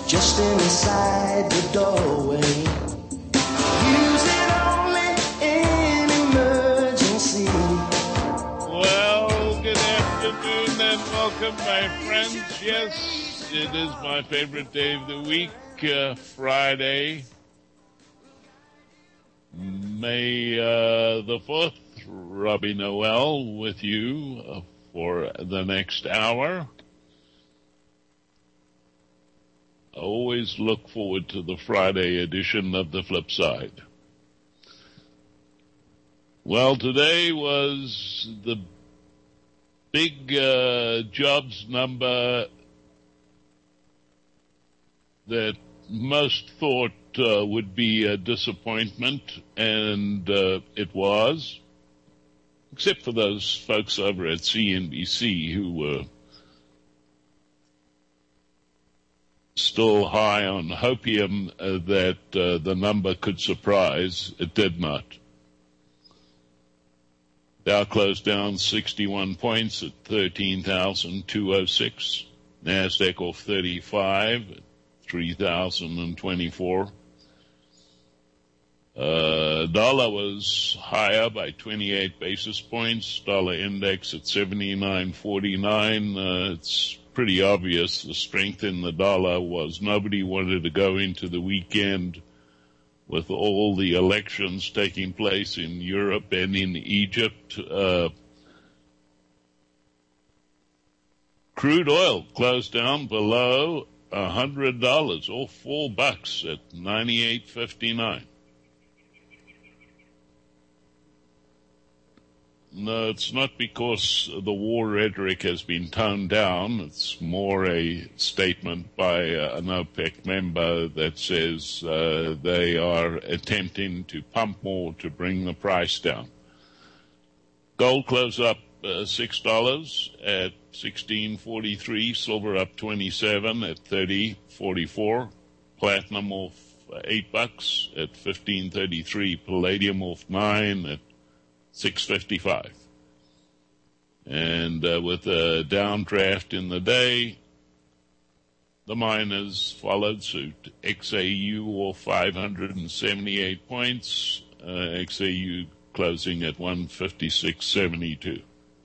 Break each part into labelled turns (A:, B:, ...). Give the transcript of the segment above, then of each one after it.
A: just inside the doorway. Use it only in emergency.
B: Well, good afternoon and welcome, my friends. Yes, it is my favorite day of the week, Friday, May the 4th. Robbie Noel with you for the next hour. I always look forward to the Friday edition of The Flip Side. Well, today was the big jobs number that most thought would be a disappointment, and it was, except for those folks over at CNBC who were still high on hopium that the number could surprise. It did not. Dow closed down 61 points at 13,206. NASDAQ off 35 at 3,024. Dollar was higher by 28 basis points. Dollar index at 79.49. It's pretty obvious the strength in the dollar was nobody wanted to go into the weekend with all the elections taking place in Europe and in Egypt. Crude oil closed down below $100, or $4 at 98.59. No, it's not because the war rhetoric has been toned down. It's more a statement by an OPEC member that says they are attempting to pump more to bring the price down. Gold closed up $6 at 16.43. Silver up 27 at 30.44. Platinum off $8 at 15.33. Palladium off 9 at 6.55. And with a downdraft in the day, the miners followed suit. XAU off 578 points. XAU closing at 156.72.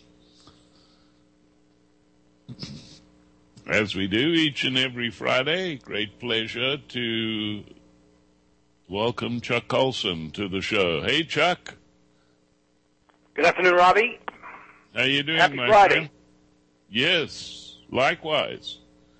B: As we do each and every Friday, great pleasure to welcome Chuck Colson to the show. Hey, Chuck.
C: Good afternoon, Robbie.
B: How you doing,
C: Happy
B: my
C: Friday.
B: friend? Yes, likewise.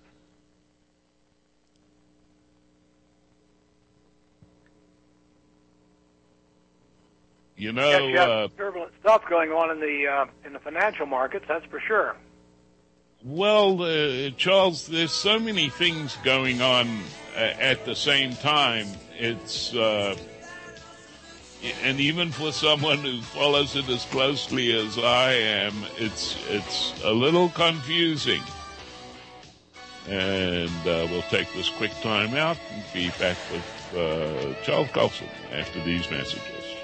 B: You know,
C: yes, you have turbulent stuff going on in the financial markets. That's for sure.
B: Well, Charles, there's so many things going on at the same time. It's and even for someone who follows it as closely as I am, it's a little confusing. And we'll take this quick time out and be back with Charles Colson after these messages.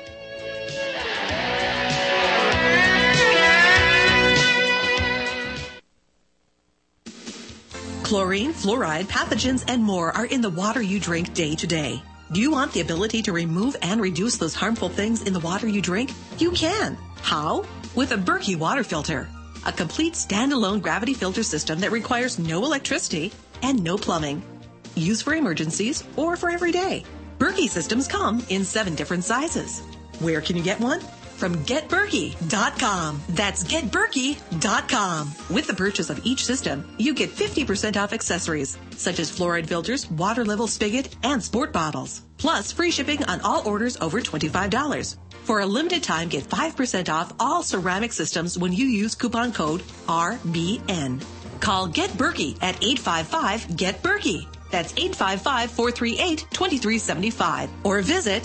D: Chlorine, fluoride, pathogens, and more are in the water you drink day to day. Do you want the ability to remove and reduce those harmful things in the water you drink? You can. How? With a Berkey water filter. A complete standalone gravity filter system that requires no electricity and no plumbing. Used for emergencies or for every day. Berkey systems come in 7 different sizes. Where can you get one? From GetBerkey.com. That's GetBerkey.com. With the purchase of each system, you get 50% off accessories, such as fluoride filters, water level spigot, and sport bottles. Plus, free shipping on all orders over $25. For a limited time, get 5% off all ceramic systems when you use coupon code RBN. Call Get Berkey at 855-GET-BERKEY. That's 855-438-2375. Or visit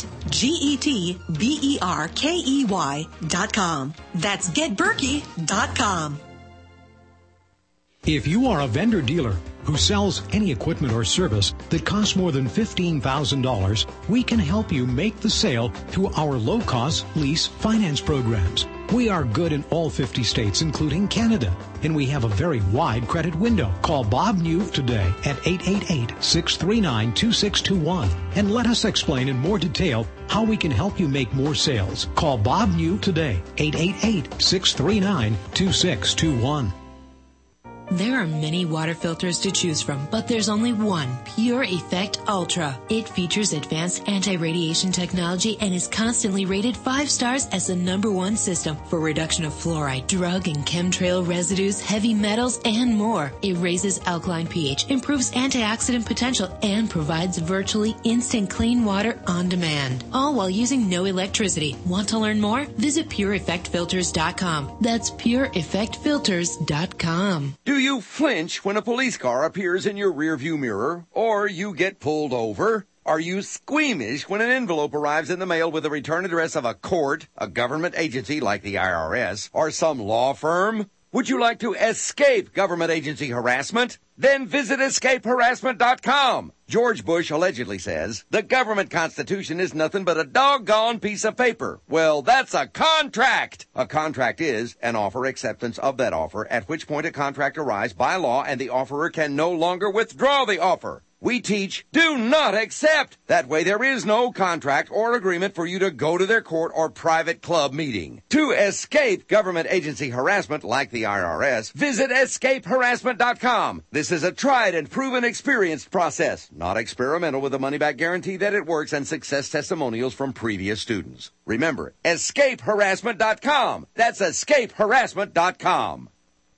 D: GetBerkey.com. That's GetBerkey.com.
E: If you are a vendor dealer who sells any equipment or service that costs more than $15,000, we can help you make the sale through our low-cost lease finance programs. We are good in all 50 states, including Canada, and we have a very wide credit window. Call Bob New today at 888-639-2621 and let us explain in more detail how we can help you make more sales. Call Bob New today, 888-639-2621.
F: There are many water filters to choose from, but there's only one, Pure Effect Ultra. It features advanced anti-radiation technology and is constantly rated 5 stars as the #1 system for reduction of fluoride, drug and chemtrail residues, heavy metals, and more. It raises alkaline pH, improves antioxidant potential, and provides virtually instant clean water on demand, all while using no electricity. Want to learn more? Visit PureEffectFilters.com. That's PureEffectFilters.com.
G: Do you flinch when a police car appears in your rearview mirror or you get pulled over? Are you squeamish when an envelope arrives in the mail with the return address of a court, a government agency like the IRS, or some law firm? Would you like to escape government agency harassment? Then visit escapeharassment.com. George Bush allegedly says, the government constitution is nothing but a doggone piece of paper. Well, that's a contract. A contract is an offer acceptance of that offer, at which point a contract arrives by law and the offerer can no longer withdraw the offer. We teach, do not accept. That way there is no contract or agreement for you to go to their court or private club meeting. To escape government agency harassment like the IRS, visit escapeharassment.com. This is a tried and proven experienced process, not experimental, with a money-back guarantee that it works and success testimonials from previous students. Remember, escapeharassment.com. That's escapeharassment.com.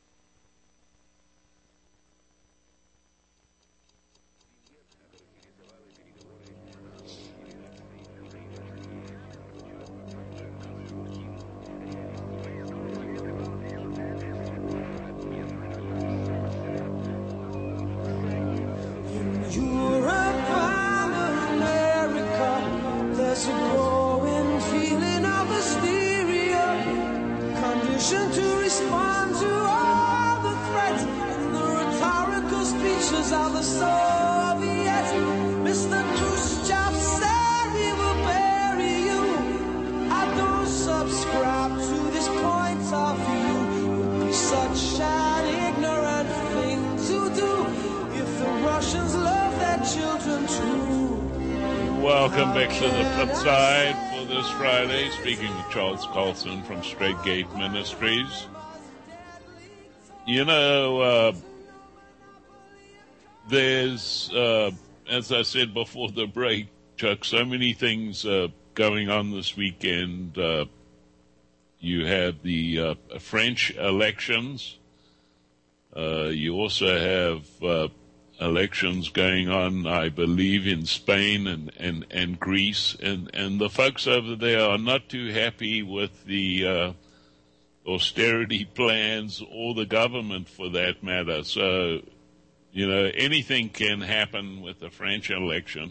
A: There's a growing feeling of hysteria, conditioned to respond to all the threats and the rhetorical speeches of the Soviets. Mr. Khrushchev said he will bury you. I don't subscribe to this point of view. It would be such an ignorant thing to do if the Russians love their children too.
B: Welcome back to the flip side for this Friday. Speaking with Charles Carlson from Straight Gate Ministries. You know, there's, as I said before the break, Chuck, so many things going on this weekend. You have the French elections. You also have elections going on, I believe, in Spain and Greece, and the folks over there are not too happy with the austerity plans or the government for that matter. So, you know, anything can happen with the French election,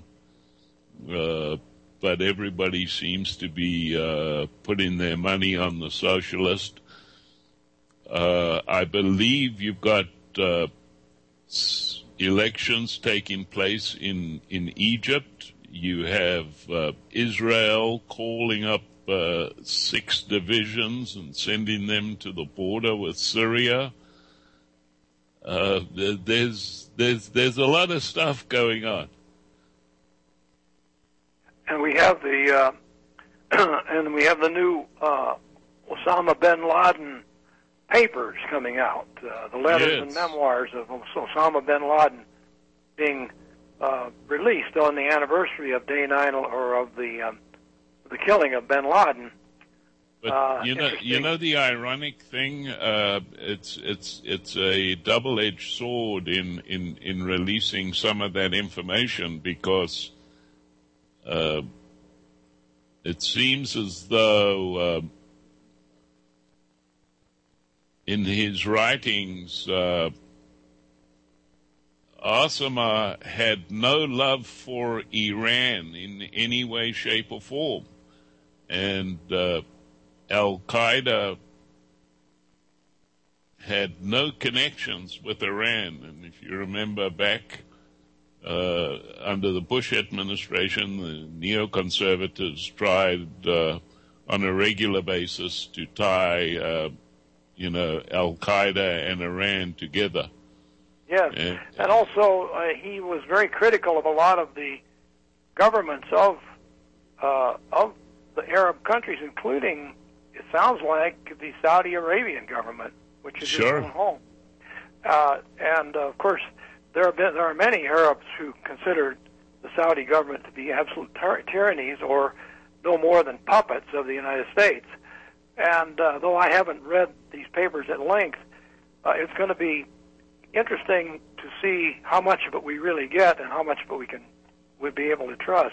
B: but everybody seems to be putting their money on the socialist. I believe you've got elections taking place in Egypt. You have Israel calling up 6 divisions and sending them to the border with Syria. There's a lot of stuff going on.
C: And we have the new Osama bin Laden papers coming out, the letters and memoirs of Osama bin Laden being released on the anniversary of Day 9 or of the killing of bin Laden.
B: But you know the ironic thing, it's a double-edged sword in releasing some of that information, because it seems as though in his writings, Osama had no love for Iran in any way, shape, or form. And Al-Qaeda had no connections with Iran. And if you remember back under the Bush administration, the neoconservatives tried on a regular basis to tie, Al-Qaeda and Iran together.
C: Yes, and also he was very critical of a lot of the governments of the Arab countries, including, it sounds like, the Saudi Arabian government, which is his own home. And of course, there are many Arabs who consider the Saudi government to be absolute tyrannies, or no more than puppets of the United States. And though I haven't read these papers at length, it's going to be interesting to see how much of it we really get and how much of it we'd be able to trust.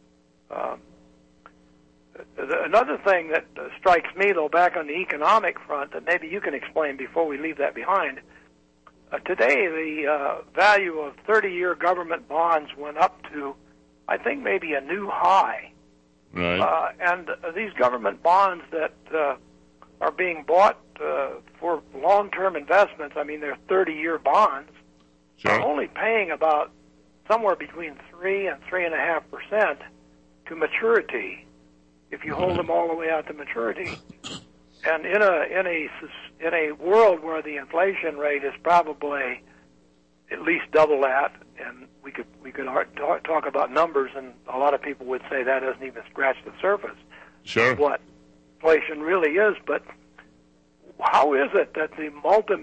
C: Another thing that strikes me, though, back on the economic front, that maybe you can explain before we leave that behind. Today, the value of 30-year government bonds went up to, I think, maybe a new high.
B: Right.
C: And these government bonds that are being bought for long-term investments, I mean, they're 30-year bonds, are only paying about somewhere between 3 and 3.5% to maturity if you hold them all the way out to maturity. And in a world where the inflation rate is probably at least double that, and we could talk about numbers, and a lot of people would say that doesn't even scratch the surface of what inflation really is. But how is it that the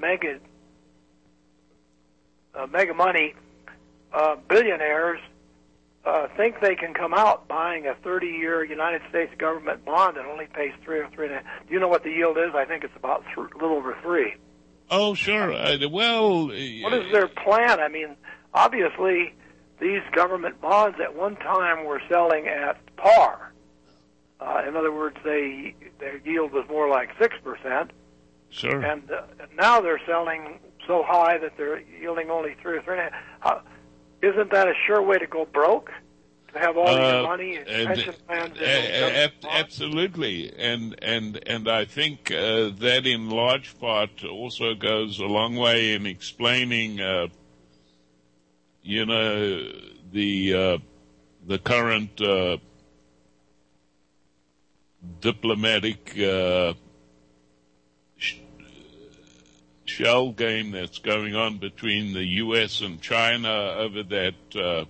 C: mega money billionaires think they can come out buying a 30-year United States government bond that only pays 3 or 3.5? Do you know what the yield is? I think it's about a little over 3.
B: Oh, sure.
C: What is their plan? I mean, obviously, these government bonds at one time were selling at par. In other words, their yield was more like 6%.
B: Sure.
C: And now they're selling so high that they're yielding only 3 or 3.5. Isn't that a sure way to go broke? To have all your money and pension plans?
B: Absolutely, and I think that in large part also goes a long way in explaining, the current diplomatic shell game that's going on between the U.S. and China over that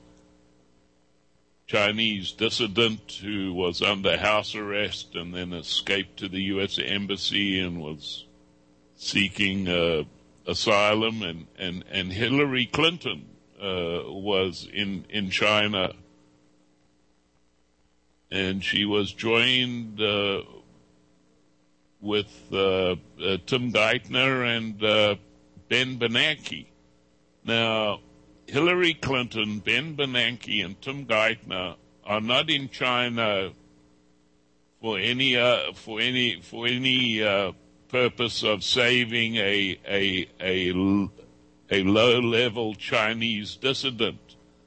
B: Chinese dissident who was under house arrest and then escaped to the U.S. Embassy and was seeking asylum, and Hillary Clinton was in China, and she was joined with Tim Geithner and Ben Bernanke. Now, Hillary Clinton, Ben Bernanke, and Tim Geithner are not in China for any purpose of saving a low-level Chinese dissident.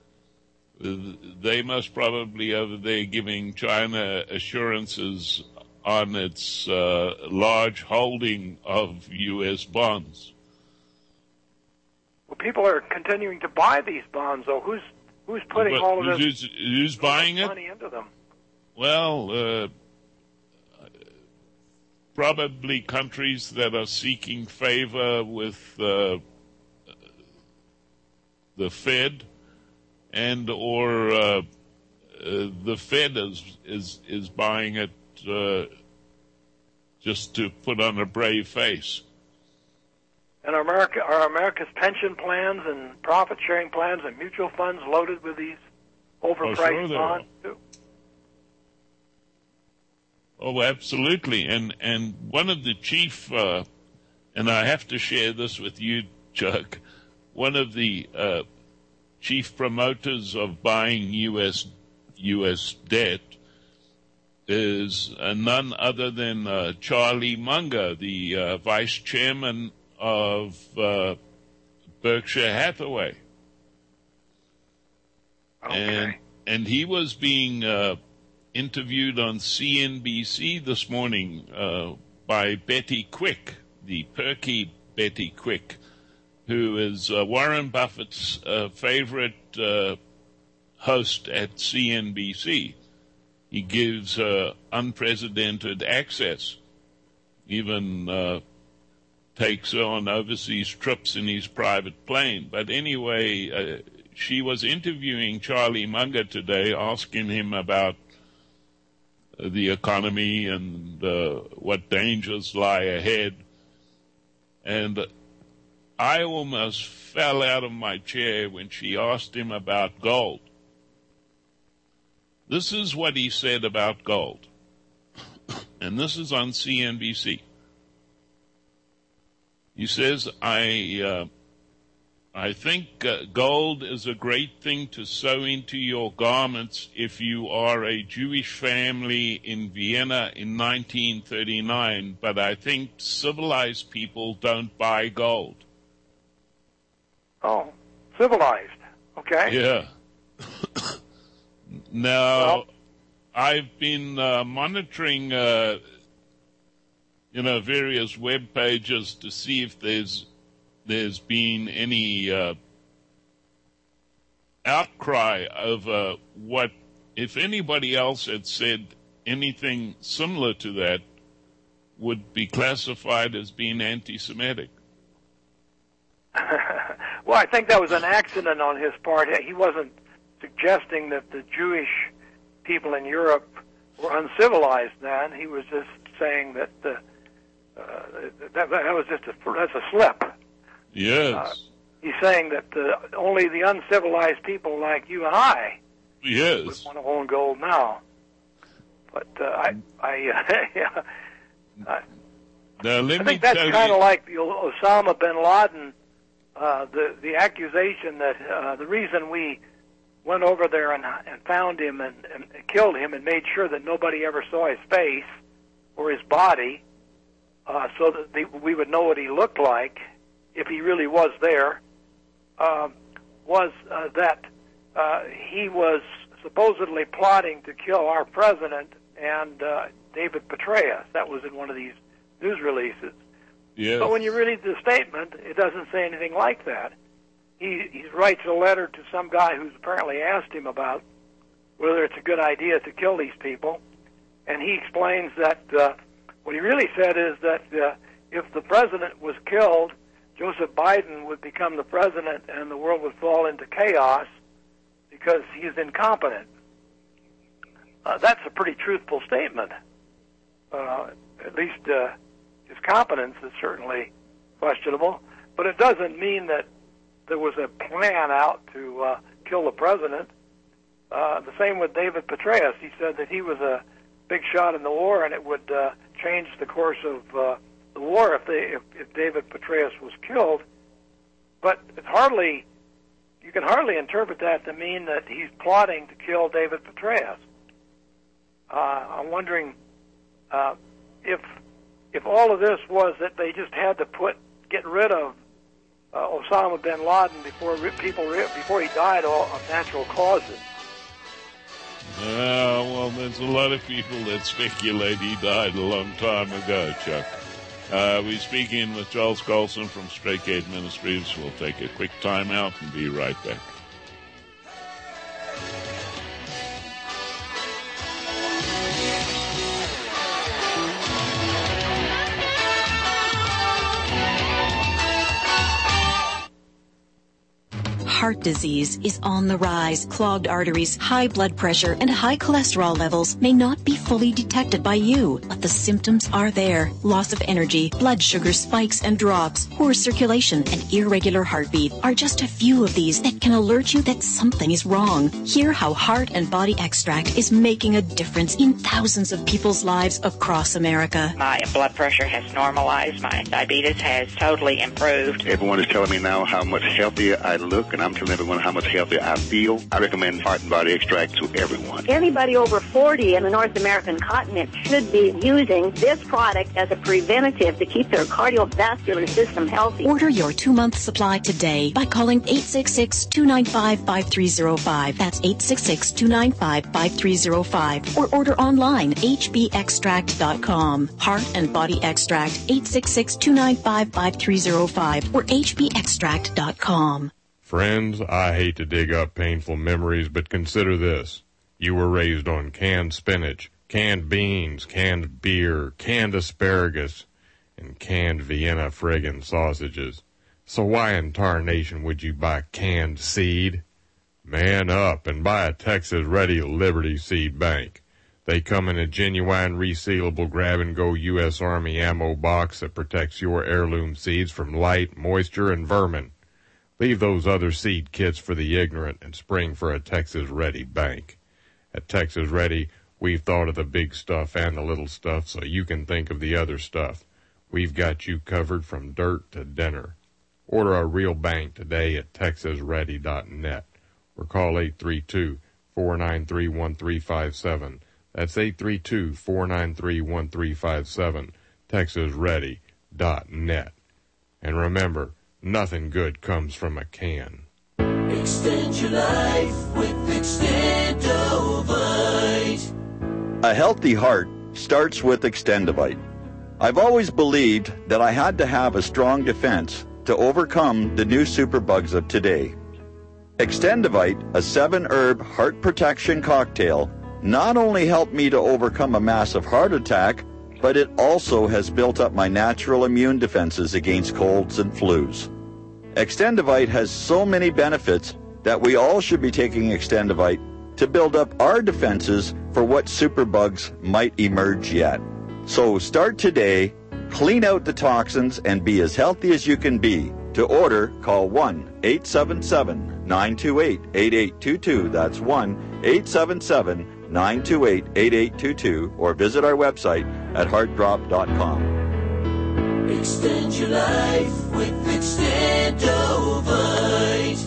B: They must probably over there giving China assurances on its large holding of U.S. bonds.
C: Well, people are continuing to buy these bonds, though. Who's putting all of this?
B: Who's buying it?
C: Money into them?
B: Well, probably countries that are seeking favor with the Fed, and or the Fed is buying it just to put on a brave face.
C: And are America's pension plans and profit-sharing plans and mutual funds loaded with these overpriced bonds too?
B: Oh, absolutely. And one of the chief, and I have to share this with you, Chuck, one of the chief promoters of buying U.S. debt is none other than Charlie Munger, the vice chairman of Berkshire Hathaway.
C: Okay.
B: And he was being interviewed on CNBC this morning by Betty Quick, the perky Betty Quick, who is Warren Buffett's favorite host at CNBC. He gives unprecedented access, even takes her on overseas trips in his private plane. But anyway, she was interviewing Charlie Munger today, asking him about the economy and what dangers lie ahead. And I almost fell out of my chair when she asked him about gold. This is what he said about gold. And this is on CNBC. He says, I think gold is a great thing to sew into your garments if you are a Jewish family in Vienna in 1939, but I think civilized people don't buy gold.
C: Oh, civilized. Okay.
B: Yeah. Now, I've been monitoring, various web pages to see if there's been any outcry over what, if anybody else had said anything similar to that, would be classified as being anti-Semitic.
C: Well, I think that was an accident on his part. He wasn't suggesting that the Jewish people in Europe were uncivilized then. He was just saying that that was just that's a slip.
B: Yes.
C: He's saying that only the uncivilized people like you and I would want to own gold now. But I think that's kind of like the Osama bin Laden, the accusation that the reason we went over there and found him and killed him and made sure that nobody ever saw his face or his body, so that we would know what he looked like if he really was there, was that he was supposedly plotting to kill our president and David Petraeus. That was in one of these news releases.
B: Yes.
C: But when you read the statement, it doesn't say anything like that. He writes a letter to some guy who's apparently asked him about whether it's a good idea to kill these people, and he explains that what he really said is that if the president was killed, Joseph Biden would become the president and the world would fall into chaos because he's incompetent. That's a pretty truthful statement. At least his competence is certainly questionable, but it doesn't mean that there was a plan out to kill the president. The same with David Petraeus. He said that he was a big shot in the war and it would change the course of the war if David Petraeus was killed. But you can hardly interpret that to mean that he's plotting to kill David Petraeus. I'm wondering if all of this was that they just had to get rid of Osama bin Laden before he died of natural causes.
B: Well, there's a lot of people that speculate he died a long time ago, Chuck. We're speaking with Charles Colson from Straight Gate Ministries. We'll take a quick time out and be right back.
H: Heart disease is on the rise. Clogged arteries, high blood pressure, and high cholesterol levels may not be fully detected by you, but the symptoms are there. Loss of energy, blood sugar spikes and drops, poor circulation, and irregular heartbeat are just a few of these that can alert you that something is wrong. Hear how Heart and Body Extract is making a difference in thousands of people's lives across America.
I: My blood pressure has normalized. My diabetes has totally improved.
J: Everyone is telling me now how much healthier I look, and I'm telling everyone how much healthier I feel. I recommend Heart and Body Extract to everyone.
K: Anybody over 40 in the North American continent should be using this product as a preventative to keep their cardiovascular system healthy.
H: Order your 2-month supply today by calling 866-295-5305. That's 866-295-5305. Or order online, hbextract.com. Heart and Body Extract, 866-295-5305 or hbextract.com.
L: Friends, I hate to dig up painful memories, but consider this. You were raised on canned spinach, canned beans, canned beer, canned asparagus, and canned Vienna friggin' sausages. So why in tarnation would you buy canned seed? Man up and buy a Texas-ready Liberty Seed Bank. They come in a genuine resealable grab-and-go U.S. Army ammo box that protects your heirloom seeds from light, moisture, and vermin. Leave those other seed kits for the ignorant and spring for a Texas-ready bank. At Texas Ready, we've thought of the big stuff and the little stuff so you can think of the other stuff. We've got you covered from dirt to dinner. Order a real bank today at TexasReady.net or call 832-493-1357. That's 832-493-1357, TexasReady.net. And remember, nothing good comes from a can.
A: Extend your life with Extendovite.
M: A healthy heart starts with Extendovite. I've always believed that I had to have a strong defense to overcome the new superbugs of today. Extendovite, a 7-herb heart protection cocktail, not only helped me to overcome a massive heart attack, but it also has built up my natural immune defenses against colds and flus. Extendovite has so many benefits that we all should be taking Extendovite to build up our defenses for what superbugs might emerge yet. So start today, clean out the toxins, and be as healthy as you can be. To order, call 1-877-928-8822. That's 1-877-928-8822, or visit our website at heartdrop.com.
A: Extend your life with Extendovite.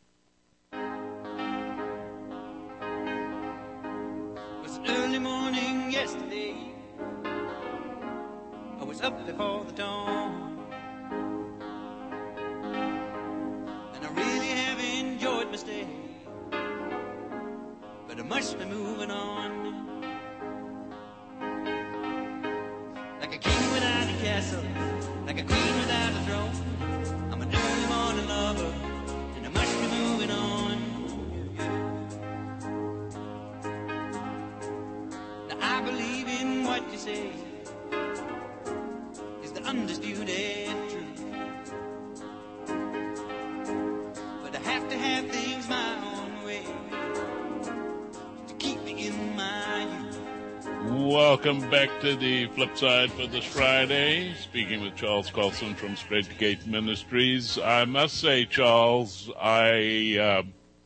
N: It was early morning yesterday. I was up before the dawn, and I really have enjoyed my stay, but I must be moving on. Like a king without a castle, like a queen without a throne, I'm an early morning lover, and I must be moving on. Now I believe in what you say is the undisputed truth, but I have to have things my own way to keep me in my youth.
B: Welcome back to the flip side for this Friday. Speaking with Charles Carlson from Spreadgate Ministries. I must say, Charles, I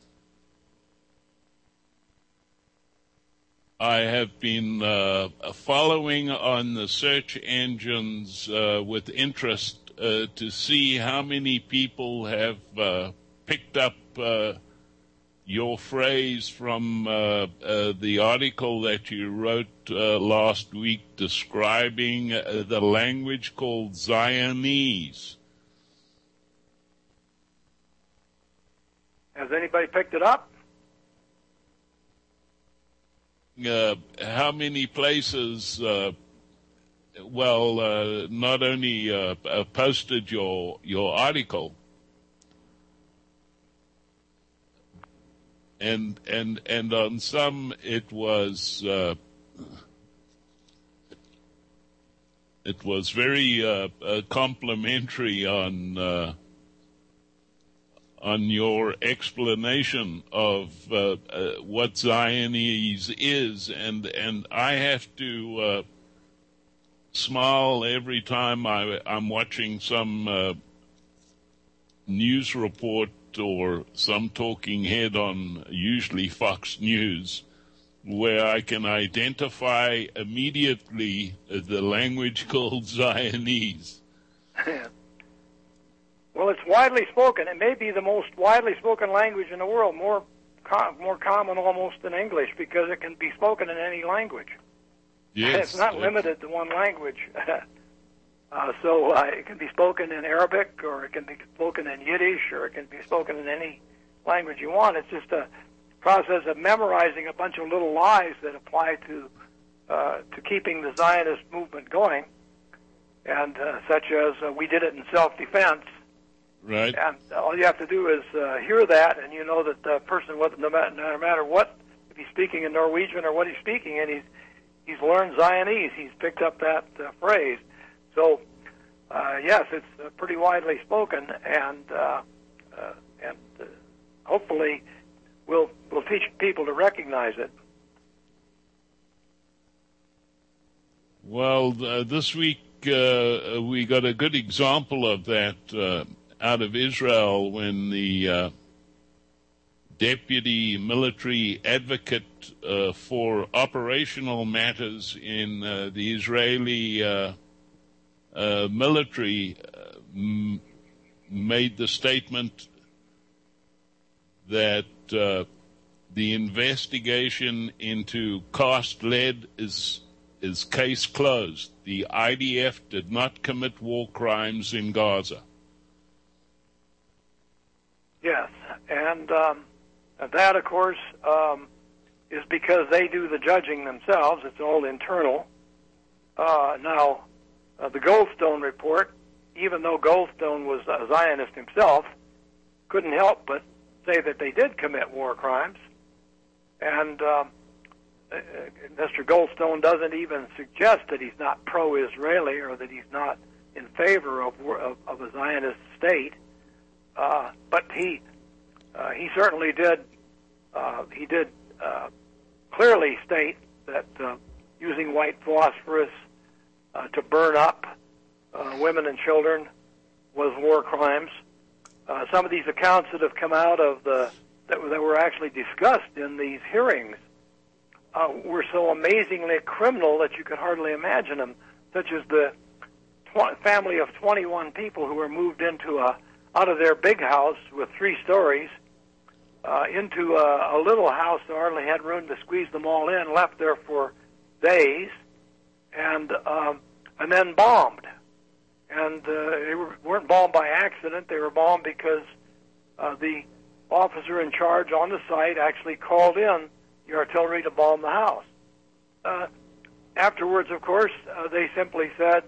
B: have been following on the search engines with interest to see how many people have picked up your phrase from the article that you wrote last week describing the language called Zionese.
C: Has anybody picked it up?
B: How many places, not only posted your article, and on some it was very complimentary on your explanation of what Zionese is, and I have to smile every time I'm watching some news report or some talking head on usually Fox News, where I can identify immediately the language called Zionese.
C: Well, it's widely spoken. It may be the most widely spoken language in the world, more common almost than English, because it can be spoken in any language.
B: Yes,
C: it's not limited to one language. So it can be spoken in Arabic, or it can be spoken in Yiddish, or it can be spoken in any language you want. It's just a process of memorizing a bunch of little lies that apply to keeping the Zionist movement going, and such as we did it in self-defense.
B: Right.
C: And all you have to do is hear that, and you know that the person, no matter what if he's speaking in Norwegian or what he's speaking, and he's learned Zionese. He's picked up that phrase. So, yes, it's pretty widely spoken, and hopefully we'll teach people to recognize it.
B: Well, this week we got a good example of that out of Israel when the deputy military advocate for operational matters in the Israeli military made the statement that the investigation into Cast Lead is case closed. The IDF did not commit war crimes in Gaza.
C: Yes, and that, of course, is because they do the judging themselves. It's all internal. Now, the Goldstone report, even though Goldstone was a Zionist himself, couldn't help but say that they did commit war crimes. And Mr. Goldstone doesn't even suggest that he's not pro-Israeli or that he's not in favor of a Zionist state. But he certainly did. He did clearly state that using white phosphorus to burn up women and children was war crimes. Some of these accounts that have come out of that were actually discussed in these hearings were so amazingly criminal that you could hardly imagine them, such as the family of 21 people who were moved into out of their big house with 3 stories into a little house that hardly had room to squeeze them all in, left there for days, and then bombed. And they weren't bombed by accident. They were bombed because the officer in charge on the site actually called in the artillery to bomb the house. Afterwards, of course, they simply said,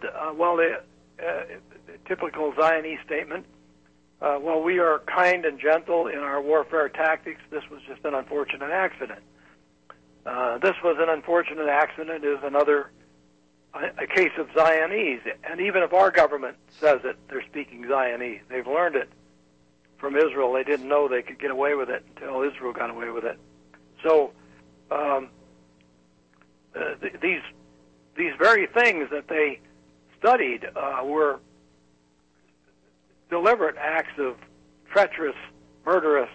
C: typical Zionist statement, well, we are kind and gentle in our warfare tactics. This was just an unfortunate accident. This was an unfortunate accident is another a case of Zionese. And even if our government says it, they're speaking Zionese. They've learned it from Israel. They didn't know they could get away with it until Israel got away with it. So these very things that they studied were deliberate acts of treacherous, murderous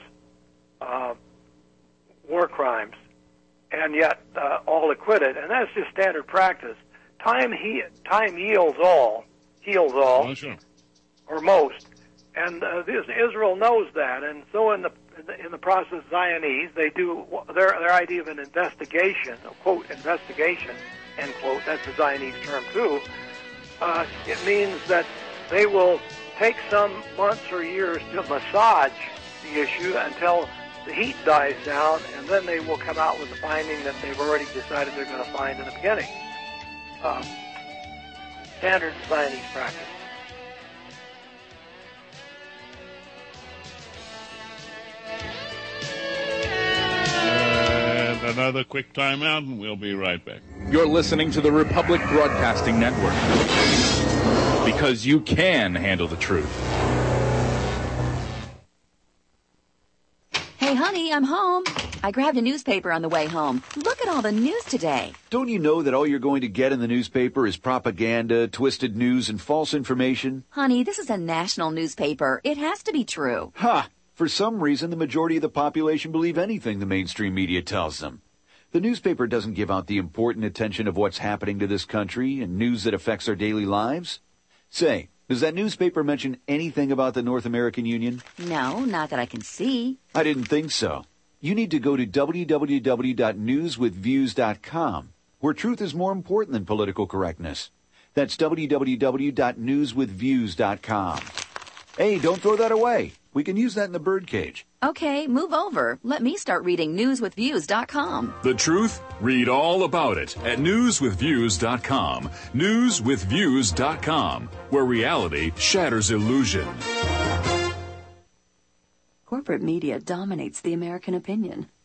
C: war crimes, and yet all acquitted. And that's just standard practice. Time heals all,
B: oh, sure.
C: or most, and Israel knows that. And so in the process, Zionese, they do their idea of an investigation, a quote investigation, end quote. That's a Zionese term too. It means that they will take some months or years to massage the issue until the heat dies down, and then they will come out with the finding that they've already decided they're going to find in the beginning. Standard Zionist practice.
B: And another quick timeout, and we'll be right back.
O: You're listening to the Republic Broadcasting Network, because you can handle the truth.
P: Hey, honey, I'm home. I grabbed a newspaper on the way home. Look at all the news today.
Q: Don't you know that all you're going to get in the newspaper is propaganda, twisted news, and false information?
P: Honey, this is a national newspaper. It has to be true.
Q: Ha! For some reason, the majority of the population believe anything the mainstream media tells them. The newspaper doesn't give out the important attention of what's happening to this country and news that affects our daily lives. Say, does that newspaper mention anything about the North American Union?
P: No, not that I can see.
Q: I didn't think so. You need to go to www.newswithviews.com, where truth is more important than political correctness. That's www.newswithviews.com. Hey, don't throw that away. We can use that in the birdcage.
P: Okay, move over. Let me start reading newswithviews.com.
O: The truth? Read all about it at newswithviews.com. Newswithviews.com, where reality shatters illusion.
R: Corporate media dominates the American opinion.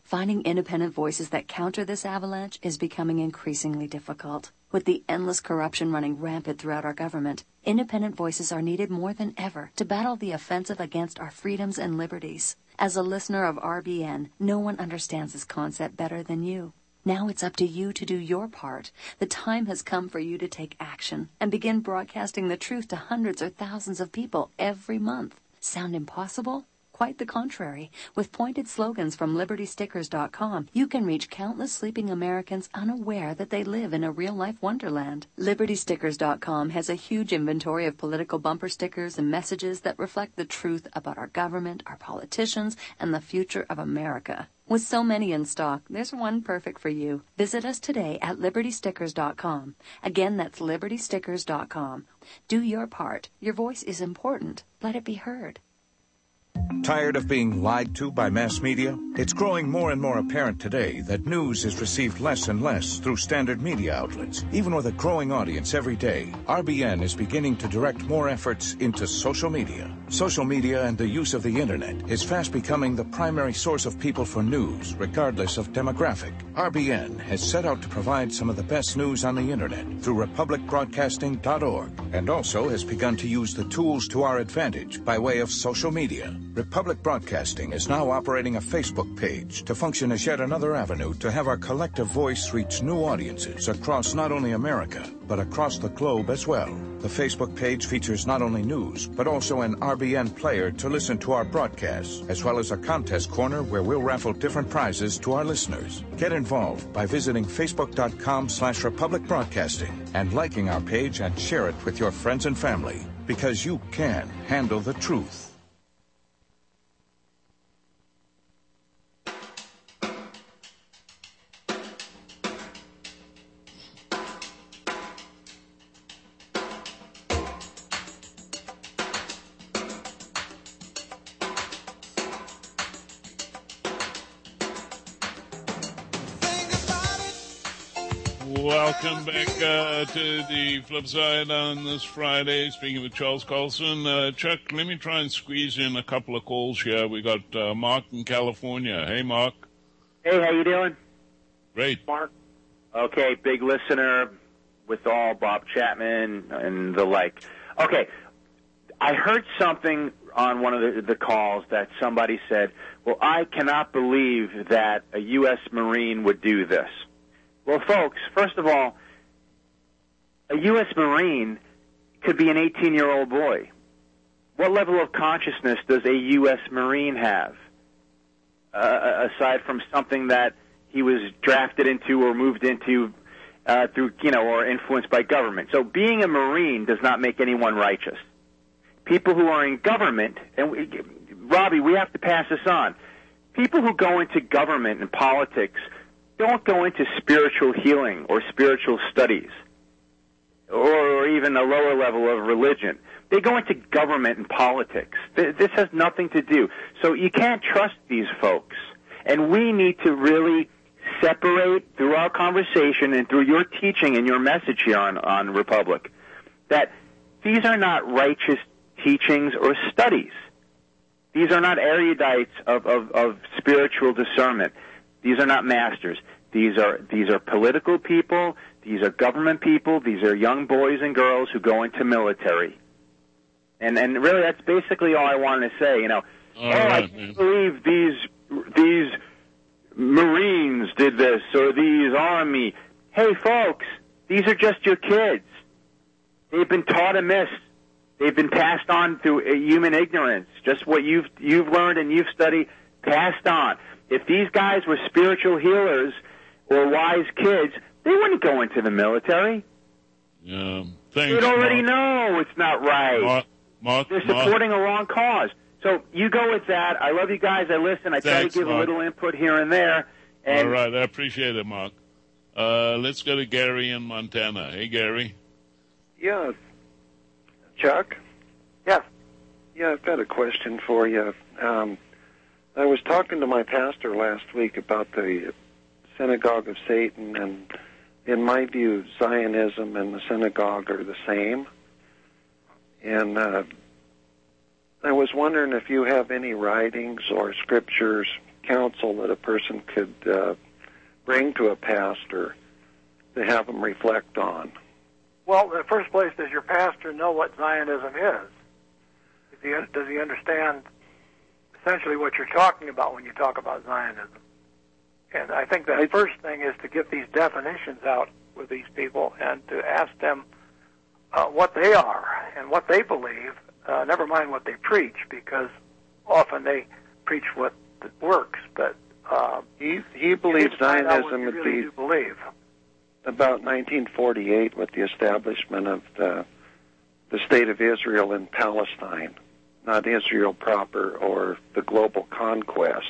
R: Finding independent voices that counter this avalanche is becoming increasingly difficult. With the endless corruption running rampant throughout our government, independent voices are needed more than ever to battle the offensive against our freedoms and liberties. As a listener of RBN, no one understands this concept better than you. Now it's up to you to do your part. The time has come for you to take action and begin broadcasting the truth to hundreds or thousands of people every month. Sound impossible? Quite the contrary. With pointed slogans from LibertyStickers.com, you can reach countless sleeping Americans unaware that they live in a real-life wonderland. LibertyStickers.com has a huge inventory of political bumper stickers and messages that reflect the truth about our government, our politicians, and the future of America. With so many in stock, there's one perfect for you. Visit us today at LibertyStickers.com. Again, that's LibertyStickers.com. Do your part. Your voice is important. Let it be heard.
S: Tired of being lied to by mass media? It's growing more and more apparent today that news is received less and less through standard media outlets. Even with a growing audience every day, RBN is beginning to direct more efforts into social media. Social media and the use of the internet is fast becoming the primary source of people for news, regardless of demographic. RBN has set out to provide some of the best news on the internet through republicbroadcasting.org, and also has begun to use the tools to our advantage by way of social media. Republic Broadcasting is now operating a Facebook page to function as yet another avenue to have our collective voice reach new audiences across not only America, but across the globe as well. The Facebook page features not only news, but also an RBN player to listen to our broadcasts, as well as a contest corner where we'll raffle different prizes to our listeners. Get involved by visiting Facebook.com/Republic Broadcasting and liking our page and share it with your friends and family, because you can handle the truth.
B: Welcome back to the flip side on this Friday. Speaking with Charles Colson. Chuck, let me try and squeeze in a couple of calls here. We got Mark in California. Hey, Mark.
T: Hey, how you doing?
B: Great.
T: Mark. Okay, big listener with all Bob Chapman and the like. Okay, I heard something on one of the calls that somebody said, well, I cannot believe that a U.S. Marine would do this. Well, folks, first of all, a U.S. Marine could be an 18-year-old boy. What level of consciousness does a U.S. Marine have, aside from something that he was drafted into or moved into through, or influenced by government? So being a Marine does not make anyone righteous. People who are in government, and Robbie, we have to pass this on. People who go into government and politics don't go into spiritual healing or spiritual studies or even a lower level of religion. They go into government and politics. This has nothing to do. So you can't trust these folks. And we need to really separate through our conversation and through your teaching and your message here on Republic that these are not righteous teachings or studies. These are not erudites of spiritual discernment. These are not masters. These are political people. These are government people. These are young boys and girls who go into military. And really, that's basically all I wanted to say. I can't believe these Marines did this or these Army. Hey, folks, these are just your kids. They've been taught amiss. They've been passed on through human ignorance. Just what you've learned and you've studied, passed on. If these guys were spiritual healers or wise kids, they wouldn't go into the military.
B: Yeah,
T: they'd already know it's not right. They're supporting a wrong cause. So you go with that. I love you guys. I listen. I try to give a little input here and there.
B: All right. I appreciate it, Mark. Let's go to Gary in Montana. Hey, Gary.
U: Yeah. Chuck?
C: Yeah.
U: Yeah, I've got a question for you. I was talking to my pastor last week about the Synagogue of Satan, and in my view, Zionism and the synagogue are the same. And I was wondering if you have any writings or scriptures counsel that a person could bring to a pastor to have them reflect on?
C: Well, in the first place, does your pastor know what Zionism is? Does he understand essentially what you're talking about when you talk about Zionism? And I think the first thing is to get these definitions out with these people and to ask them what they are and what they believe, never mind what they preach, because often they preach what works. But
U: he believes Zionism would be
C: believe.
U: About 1948 with the establishment of the State of Israel in Palestine, not Israel proper or the global conquest.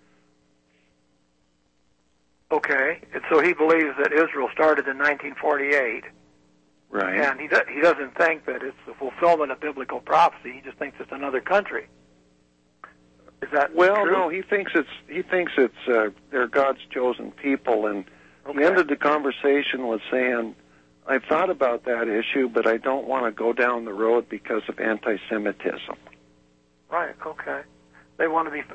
C: Okay, and so he believes that Israel started in 1948.
U: Right.
C: And he doesn't think that it's the fulfillment of biblical prophecy. He just thinks it's another country. Is that
U: true?
C: No,
U: he thinks it's they're God's chosen people, and he ended the conversation with saying, I've thought about that issue, but I don't want to go down the road because of anti-Semitism.
C: Right, okay. They want to be...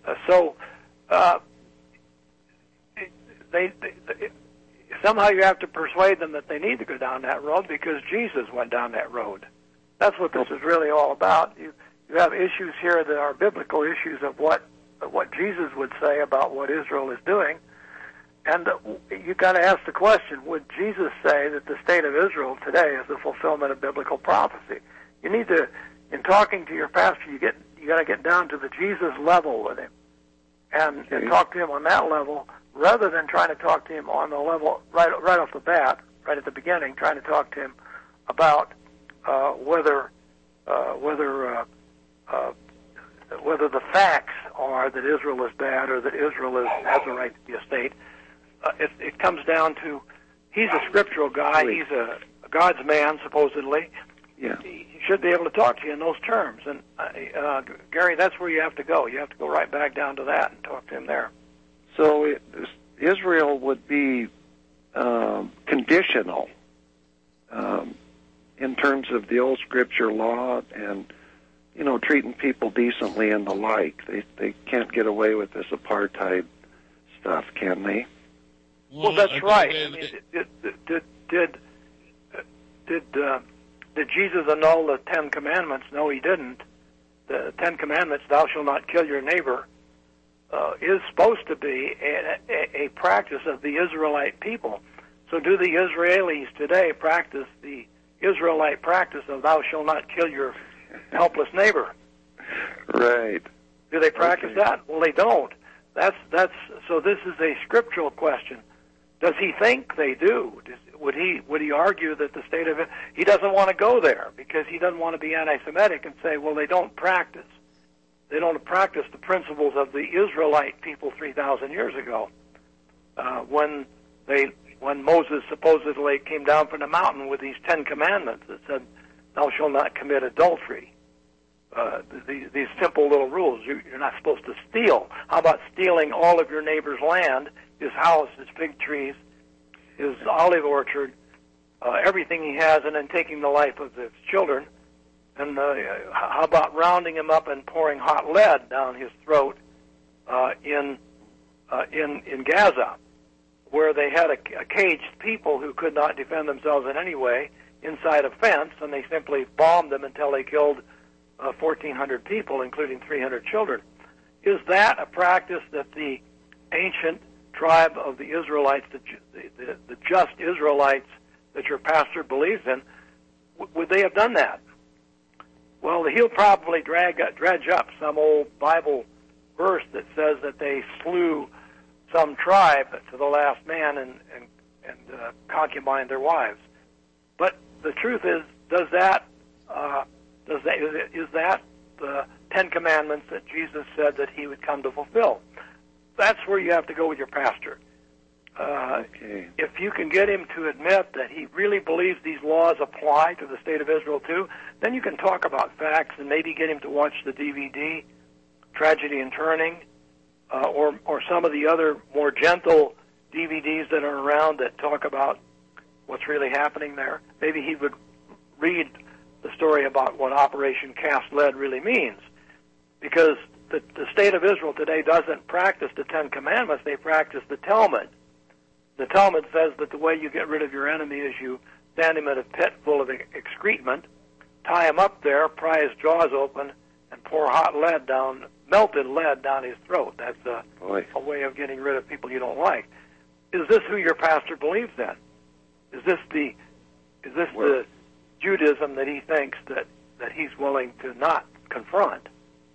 C: somehow you have to persuade them that they need to go down that road because Jesus went down that road. That's what this is really all about. You have issues here that are biblical issues of what Jesus would say about what Israel is doing. And you got to ask the question, would Jesus say that the state of Israel today is the fulfillment of biblical prophecy? You need to, in talking to your pastor, you got to get down to the Jesus level with him and talk to him on that level rather than trying to talk to him on the level right off the bat, right at the beginning, trying to talk to him about whether the facts are that Israel is bad or that Israel has a right to be a state. It comes down to, he's a scriptural guy, he's a God's man, supposedly.
U: Yeah.
C: He should be able to talk to you in those terms. And, Gary, that's where you have to go. You have to go right back down to that and talk to him there.
U: So Israel would be conditional in terms of the old scripture law and, treating people decently and the like. They can't get away with this apartheid stuff, can they?
C: Well, that's right. I mean, did Jesus annul the Ten Commandments? No, he didn't. The Ten Commandments, thou shalt not kill your neighbor, is supposed to be a practice of the Israelite people. So do the Israelis today practice the Israelite practice of thou shalt not kill your helpless neighbor?
U: Right.
C: Do they practice that? Well, they don't. So this is a scriptural question. Does he think they do? Would he argue that the state of it? He doesn't want to go there because he doesn't want to be anti-Semitic and say, well, they don't practice. They don't practice the principles of the Israelite people 3,000 years ago, when Moses supposedly came down from the mountain with these 10 commandments that said, "Thou shalt not commit adultery." These simple little rules. You're not supposed to steal. How about stealing all of your neighbor's land, his house, his fig trees, his olive orchard, everything he has, and then taking the life of his children? And how about rounding him up and pouring hot lead down his throat in Gaza, where they had a caged people who could not defend themselves in any way inside a fence, and they simply bombed them until they killed 1,400 people, including 300 children. Is that a practice that the ancient tribe of the Israelites, the just Israelites that your pastor believes in, would they have done that? Well, he'll probably dredge up some old Bible verse that says that they slew some tribe to the last man and concubined their wives. But the truth is, is that the Ten Commandments that Jesus said that he would come to fulfill? That's where you have to go with your pastor. If you can get him to admit that he really believes these laws apply to the state of Israel too, then you can talk about facts and maybe get him to watch the DVD, Tragedy and Turning, or some of the other more gentle DVDs that are around that talk about what's really happening there. Maybe he would read the story about what Operation Cast Lead really means, because the state of Israel today doesn't practice the Ten Commandments. They practice the Talmud. The Talmud says that the way you get rid of your enemy is you stand him in a pit full of excrement, tie him up there, pry his jaws open, and pour melted lead down his throat. That's a way of getting rid of people you don't like. Is this who your pastor believes then? Is this the Judaism that he thinks that he's willing to not confront?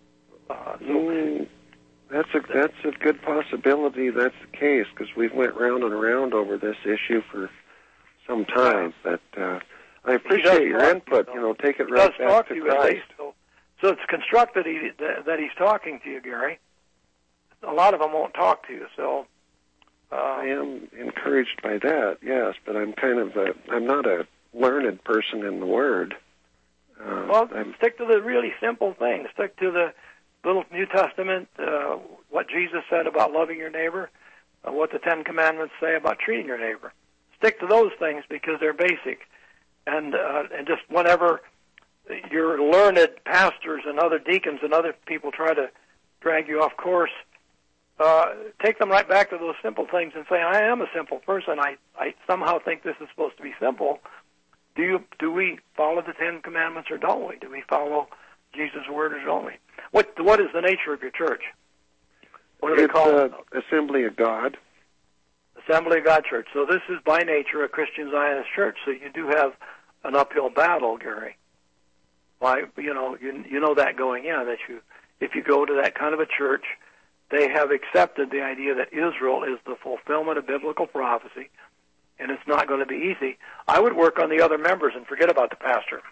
U: That's a good possibility. That's the case, because we've went round and around over this issue for some time. But I appreciate your input. Take it right back to Christ.
C: So it's constructed that he's talking to you, Gary. A lot of them won't talk to you, so.
U: I am encouraged by that, yes, but I'm I'm not a learned person in the Word.
C: Stick to the really simple things. Stick to the little New Testament, what Jesus said about loving your neighbor, what the Ten Commandments say about treating your neighbor. Stick to those things because they're basic. And just whenever your learned pastors and other deacons and other people try to drag you off course, take them right back to those simple things and say, I am a simple person. I somehow think this is supposed to be simple. Do we follow the Ten Commandments or don't we? Do we follow Jesus' word or don't we? What is the nature of your church? What do they call it?
U: Assembly of God.
C: Assembly of God Church. So this is by nature a Christian Zionist church. So you do have an uphill battle, Gary. Why? You know that going in, that if you go to that kind of a church, they have accepted the idea that Israel is the fulfillment of biblical prophecy, and it's not going to be easy. I would work on the other members and forget about the pastor.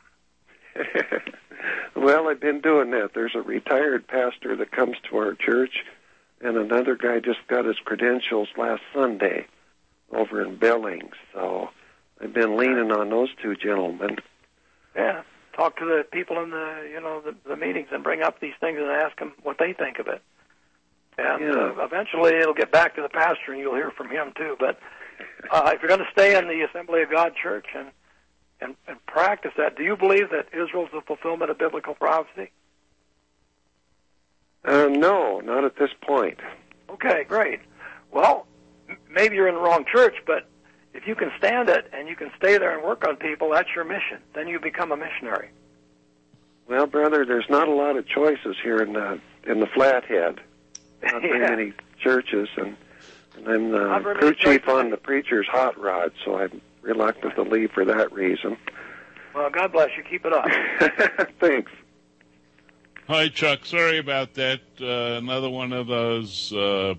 U: Well, I've been doing that. There's a retired pastor that comes to our church, and another guy just got his credentials last Sunday over in Billings. So I've been leaning on those two gentlemen.
C: Yeah, talk to the people in the meetings and bring up these things and ask them what they think of it. And eventually it'll get back to the pastor, and you'll hear from him too. But if you're going to stay in the Assembly of God Church and practice that, do you believe that Israel's the fulfillment of biblical prophecy?
U: No, not at this point.
C: Okay, great. Well, maybe you're in the wrong church, but if you can stand it and you can stay there and work on people, that's your mission. Then you become a missionary.
U: Well, brother, there's not a lot of choices here in the Flathead. Not very many churches, and I'm the crew chief on the preacher's hot rod, so I'm reluctant to leave for that reason.
C: Well, God bless you. Keep it up.
U: Thanks.
B: Hi, Chuck. Sorry about that. Another one of those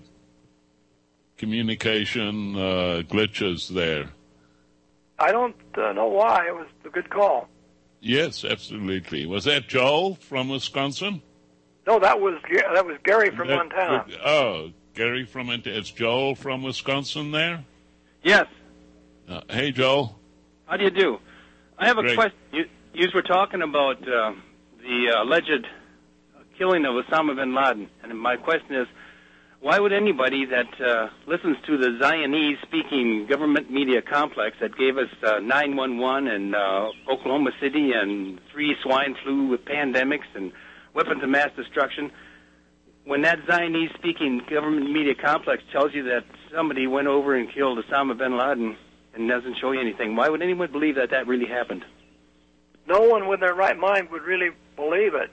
B: communication glitches there.
C: I don't know why. It was a good call.
B: Yes, absolutely. Was that Joel from Wisconsin?
C: No, that was Gary from Montana.
B: Gary from Montana. It's Joel from Wisconsin there?
D: Yes.
B: Hey, Joel.
D: How do you do? I have a question. You were talking about the alleged killing of Osama bin Laden, and my question is, why would anybody that listens to the Zionese-speaking government media complex that gave us 911 in Oklahoma City and 3 swine flu pandemics and weapons of mass destruction, when that Zionese-speaking government media complex tells you that somebody went over and killed Osama bin Laden and doesn't show you anything, why would anyone believe that really happened?
C: No one with their right mind would really believe it.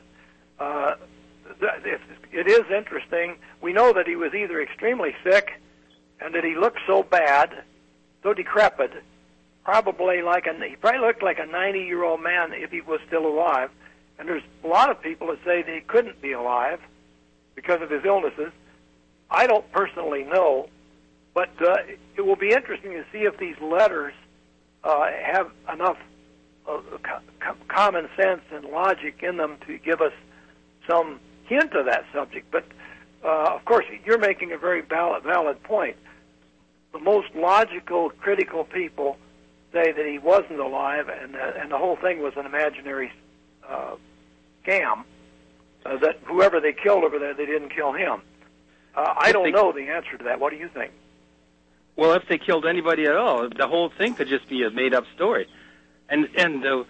C: It is interesting. We know that he was either extremely sick and that he looked so bad, so decrepit, he probably looked like a 90-year-old man if he was still alive. And there's a lot of people that say that he couldn't be alive because of his illnesses. I don't personally know, but it will be interesting to see if these letters have enough common sense and logic in them to give us some hint of that subject. But, of course, you're making a very valid point. The most logical, critical people say that he wasn't alive and the whole thing was an imaginary scam, that whoever they killed over there, they didn't kill him. I don't know the answer to that. What do you think?
D: Well, if they killed anybody at all, the whole thing could just be a made-up story. And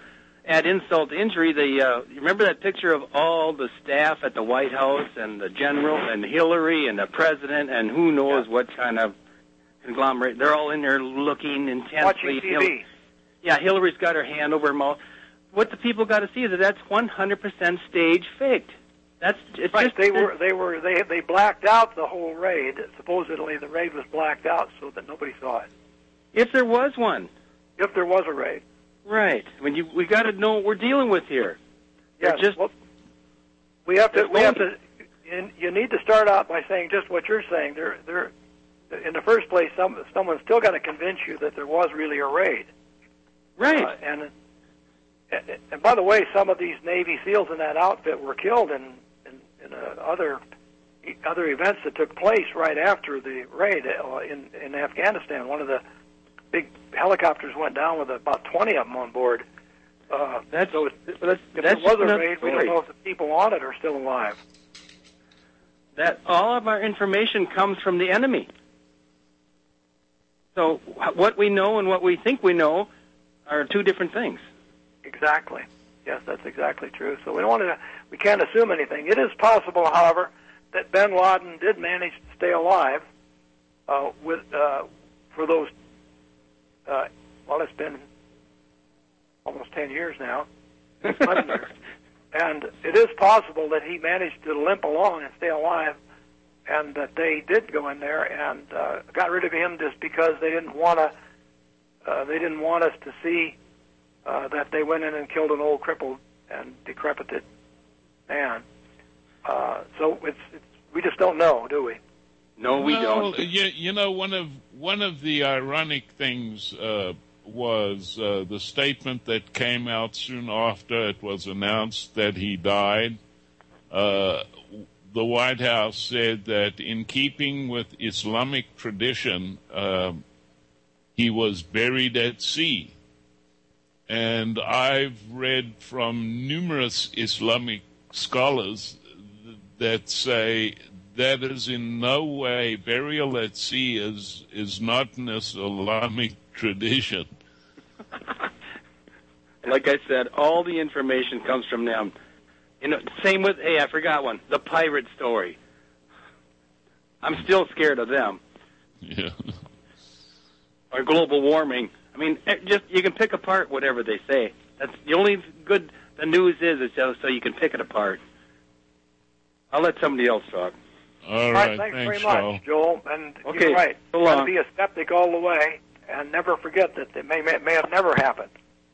D: add insult to injury, you remember that picture of all the staff at the White House and the general and Hillary and the president and who knows what kind of conglomerate? They're all in there looking intensely.
C: Watching TV.
D: Hillary's got her hand over her mouth. What the people got to see is that's 100% stage faked. It's
C: right.
D: Just,
C: they blacked out the whole raid. Supposedly the raid was blacked out so that nobody saw it.
D: If there was one.
C: If there was a raid.
D: Right. We got to know what we're dealing with here.
C: Yes. We have to. You need to start out by saying just what you're saying. There. In the first place, someone's still got to convince you that there was really a raid.
D: Right.
C: And by the way, some of these Navy SEALs in that outfit were killed in other events that took place right after the raid in Afghanistan. One of the big helicopters went down with about 20 of them on board. If there was a raid, we don't know if the people on it are still alive.
D: That all of our information comes from the enemy. So what we know and what we think we know are two different things.
C: Exactly. Yes, that's exactly true. So we can't assume anything. It is possible, however, that bin Laden did manage to stay alive for those. It's been almost 10 years now. And it is possible that he managed to limp along and stay alive, and that they did go in there and got rid of him just because they didn't want us to see that they went in and killed an old crippled and decrepit man. So we just don't know, do we?
D: No, we don't.
B: You know, one of the ironic things was the statement that came out soon after it was announced that he died. The White House said that in keeping with Islamic tradition, he was buried at sea. And I've read from numerous Islamic scholars that say that is in no way, burial at sea is not an Islamic tradition.
D: Like I said, all the information comes from them. You know, same with, I forgot one, the pirate story. I'm still scared of them.
B: Yeah.
D: Or global warming. I mean, you can pick apart whatever they say. That's the only good the news is so you can pick it apart. I'll let somebody else talk.
B: All right,
C: thanks very much, Joel. And you're right.
D: So
C: you got to be a skeptic all the way, and never forget that it may have never happened.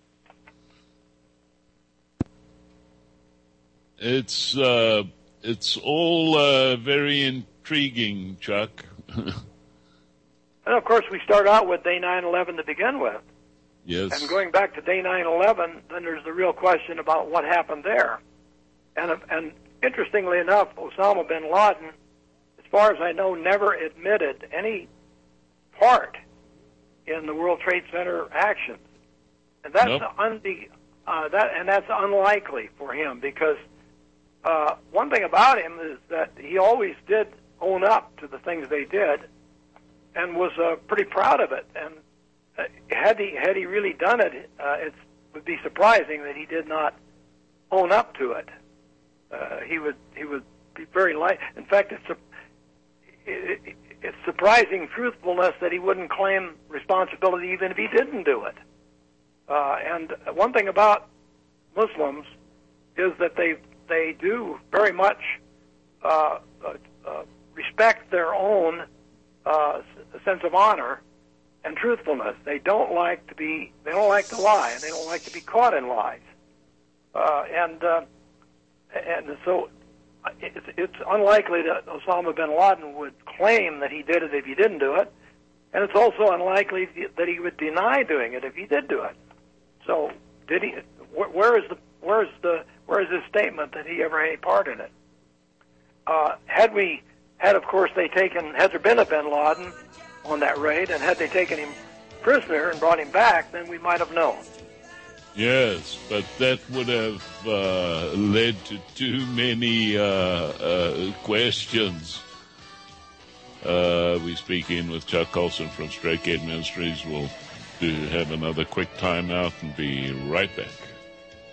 B: It's all very intriguing, Chuck.
C: And of course, we start out with day 9/11 to begin with.
B: Yes.
C: And going back to day 9/11, then there's the real question about what happened there. And interestingly enough, Osama bin Laden, as far as I know, never admitted any part in the World Trade Center actions, and that's that's unlikely for him, because one thing about him is that he always did own up to the things they did, and was pretty proud of it. And had he really done it, it would be surprising that he did not own up to it. He would be very light. In fact, it's surprising truthfulness that he wouldn't claim responsibility even if he didn't do it. And one thing about Muslims is that they do very much respect their own sense of honor and truthfulness. They don't like to lie, and they don't like to be caught in lies. And so it's unlikely that Osama bin Laden would claim that he did it if he didn't do it, and it's also unlikely that he would deny doing it if he did do it. So, did he? Where is his statement that he ever had any part in it? Had of course there been a bin Laden on that raid, and had they taken him prisoner and brought him back, then we might have known.
B: Yes, but that would have led to too many questions. We speak in with Chuck Colson from Straight Gate Ministries. We'll have another quick time out and be right back.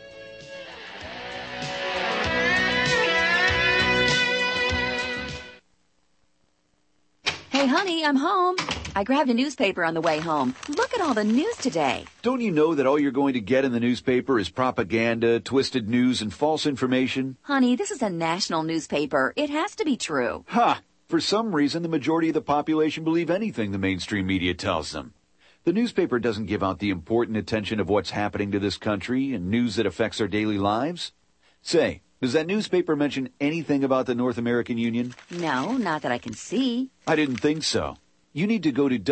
P: Honey, I'm home. I grabbed a newspaper on the way home. Look at all the news today.
Q: Don't you know that all you're going to get in the newspaper is propaganda, twisted news, and false information?
P: Honey, this is a national newspaper. It has to be true.
Q: Ha! For some reason, the majority of the population believe anything the mainstream media tells them. The newspaper doesn't give out the important attention of what's happening to this country and news that affects our daily lives. Say, does that newspaper mention anything about the North American Union?
P: No, not that I can see.
Q: I didn't think so. You need to go to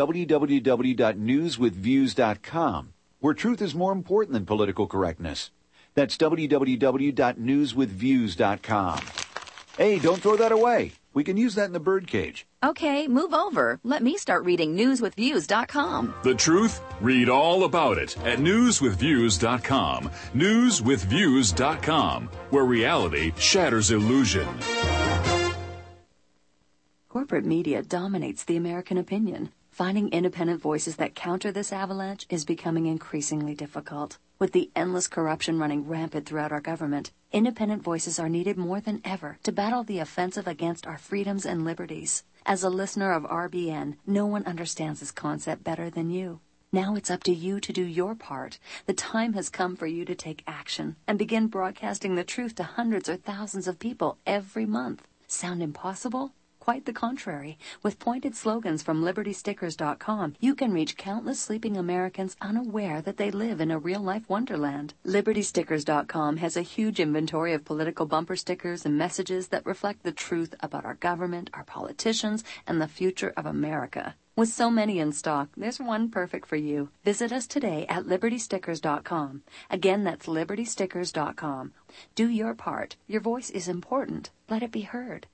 Q: www.newswithviews.com, where truth is more important than political correctness. That's www.newswithviews.com. Hey, don't throw that away. We can use that in the birdcage.
P: Okay, move over. Let me start reading newswithviews.com.
E: The truth? Read all about it at newswithviews.com. Newswithviews.com, where reality shatters illusion.
R: Corporate media dominates the American opinion. Finding independent voices that counter this avalanche is becoming increasingly difficult. With the endless corruption running rampant throughout our government, independent voices are needed more than ever to battle the offensive against our freedoms and liberties. As a listener of RBN, no one understands this concept better than you. Now it's up to you to do your part. The time has come for you to take action and begin broadcasting the truth to hundreds or thousands of people every month. Sound impossible? Quite the contrary. With pointed slogans from LibertyStickers.com, you can reach countless sleeping Americans unaware that they live in a real-life wonderland. LibertyStickers.com has a huge inventory of political bumper stickers and messages that reflect the truth about our government, our politicians, and the future of America. With so many in stock, there's one perfect for you. Visit us today at LibertyStickers.com. Again, that's LibertyStickers.com. Do your part. Your voice is important. Let it be heard.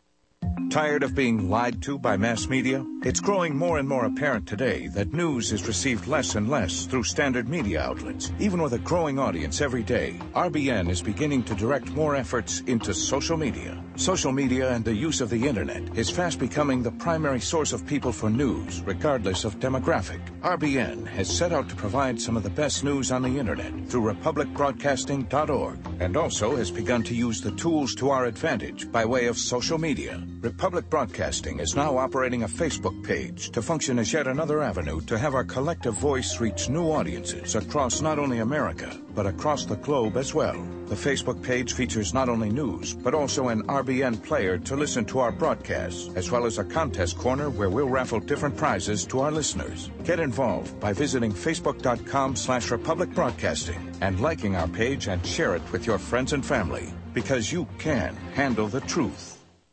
S: Tired of being lied to by mass media? It's growing more and more apparent today that news is received less and less through standard media outlets. Even with a growing audience every day, RBN is beginning to direct more efforts into social media. Social media and the use of the internet is fast becoming the primary source of people for news, regardless of demographic. RBN has set out to provide some of the best news on the internet through republicbroadcasting.org, and also has begun to use the tools to our advantage by way of social media. Republic Broadcasting is now operating a Facebook page to function as yet another avenue to have our collective voice reach new audiences across not only America, but across the globe as well. The Facebook page features not only news, but also an RBN player to listen to our broadcasts, as well as a contest corner where we'll raffle different prizes to our listeners. Get involved by visiting facebook.com/Republic Broadcasting and liking our page and share it with your friends and family, because you can handle the truth.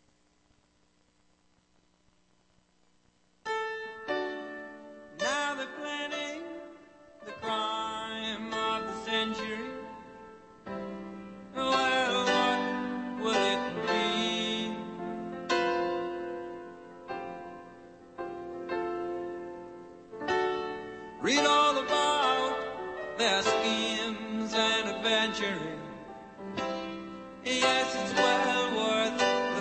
A: Read all about their schemes and adventuring. Yes, it's well worth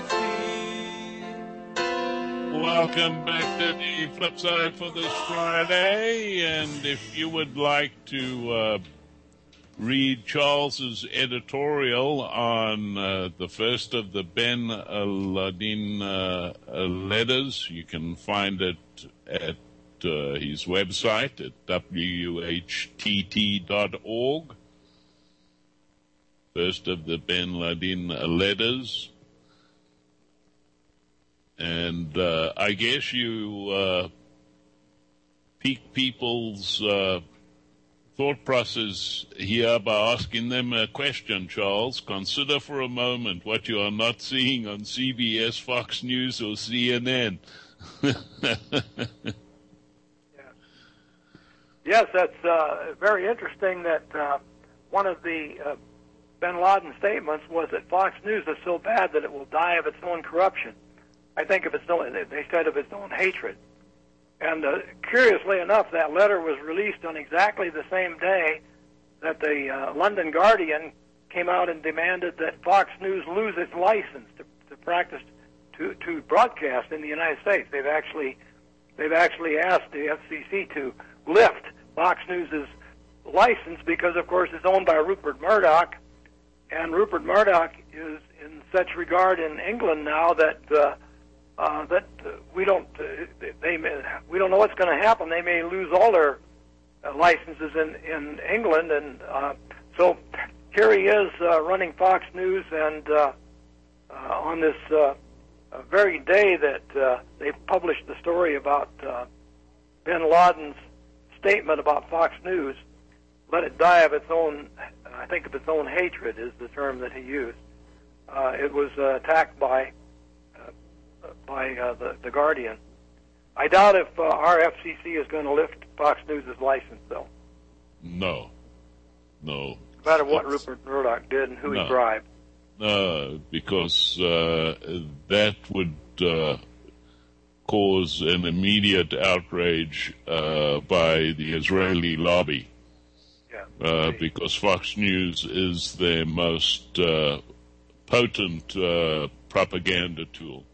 A: the fee.
B: Welcome back to the flip side for this Friday. And if you would like to read Charles's editorial on the first of the Ben Laden letters, you can find it at his website at wuhtt.org. First of the Ben Laden letters. And I guess you pique people's thought process here by asking them a question, Charles. Consider for a moment what you are not seeing on CBS, Fox News, or CNN.
C: Yes, that's very interesting that one of the bin Laden statements was that Fox News is so bad that it will die of its own corruption. I think of its own, they said of its own hatred. And curiously enough, that letter was released on exactly the same day that the London Guardian came out and demanded that Fox News lose its license to practice, to broadcast in the United States. They've actually asked the FCC to lift Fox News' license because, of course, it's owned by Rupert Murdoch, and Rupert Murdoch is in such regard in England now that we don't know what's going to happen. They may lose all their licenses in England, and so here he is running Fox News, and on this very day that they published the story about bin Laden's statement about Fox News, let it die of its own, I think of its own hatred is the term that he used. It was attacked by the Guardian. I doubt if our FCC is going to lift Fox News' license, though.
B: No.
C: No matter what Rupert Murdoch did and who he bribed.
B: Because that would cause an immediate outrage by the Israeli lobby. Yeah. Because Fox News is their most potent propaganda tool.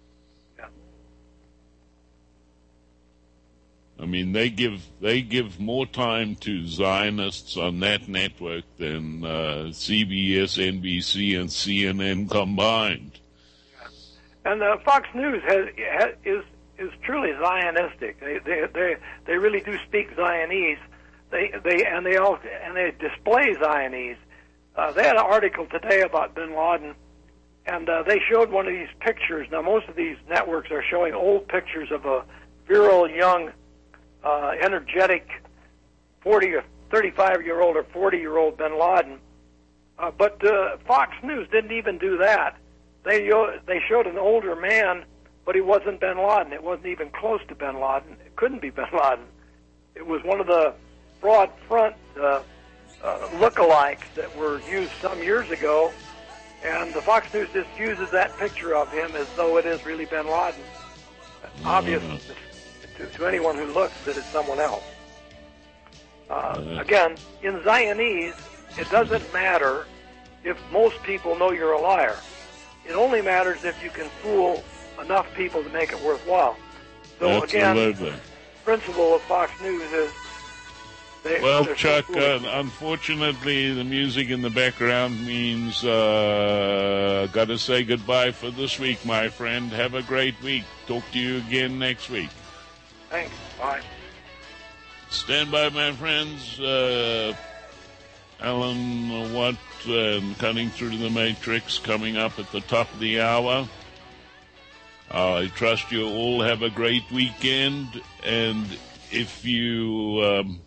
B: I mean, they give more time to Zionists on that network than CBS, NBC, and CNN combined.
C: And Fox News is truly Zionistic. They really do speak Zionese. They display Zionese. They had an article today about bin Laden, and they showed one of these pictures. Now, most of these networks are showing old pictures of a virile, young, energetic 40 or 35-year-old or 40-year-old bin Laden. But Fox News didn't even do that. They showed an older man, but he wasn't bin Laden. It wasn't even close to bin Laden. It couldn't be bin Laden. It was one of the broad front lookalikes that were used some years ago, and the Fox News just uses that picture of him as though it is really bin Laden. Obvious to anyone who looks that it's someone else. Again, in Zionese, it doesn't matter if most people know you're a liar. It only matters if you can fool enough people to make it worthwhile. So again, the principle of Fox News is
B: Chuck, unfortunately, the music in the background means got to say goodbye for this week, my friend. Have a great week. Talk to you again next week.
C: Thanks. Bye.
B: Stand by, my friends. Alan Watt and Cutting Through the Matrix coming up at the top of the hour. I trust you all have a great weekend, and if you